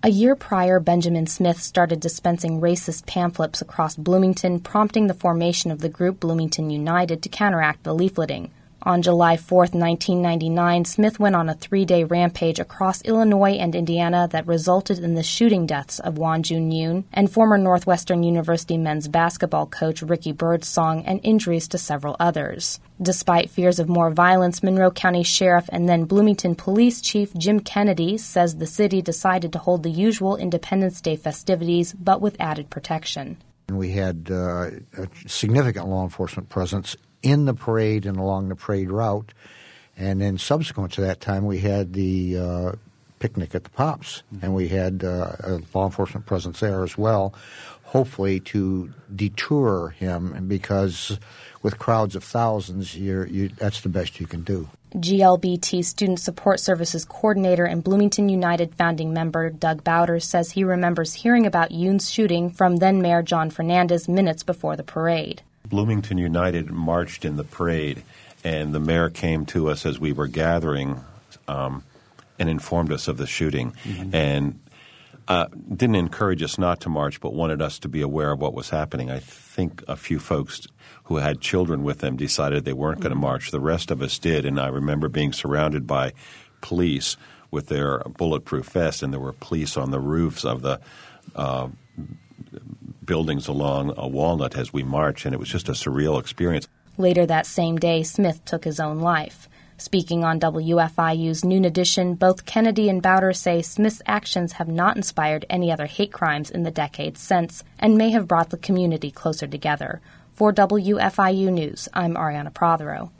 A year prior, Benjamin Smith started dispensing racist pamphlets across Bloomington, prompting the formation of the group Bloomington United to counteract the leafleting. On July 4, 1999, Smith went on a 3-day rampage across Illinois and Indiana that resulted in the shooting deaths of Wan Jun Yoon and former Northwestern University men's basketball coach Ricky Birdsong, and injuries to several others. Despite fears of more violence, Monroe County Sheriff and then Bloomington Police Chief Jim Kennedy says the city decided to hold the usual Independence Day festivities, but with added protection. We had a significant law enforcement presence in the parade and along the parade route. And then subsequent to that time, we had the picnic at the Pops, and we had a law enforcement presence there as well, hopefully to deter him, because with crowds of thousands, that's the best you can do. GLBT Student Support Services Coordinator and Bloomington United founding member Doug Bowder says he remembers hearing about Yoon's shooting from then-Mayor John Fernandez minutes before the parade. Bloomington United marched in the parade, and the mayor came to us as we were gathering and informed us of the shooting, and didn't encourage us not to march, but wanted us to be aware of what was happening. I think a few folks who had children with them decided they weren't going to march. The rest of us did, and I remember being surrounded by police with their bulletproof vests, and there were police on the roofs of the buildings along Walnut as we marched, and it was just a surreal experience. Later that same day, Smith took his own life. Speaking on WFIU's Noon Edition, both Kennedy and Bowder say Smith's actions have not inspired any other hate crimes in the decades since, and may have brought the community closer together. For WFIU News, I'm Ariana Prothero.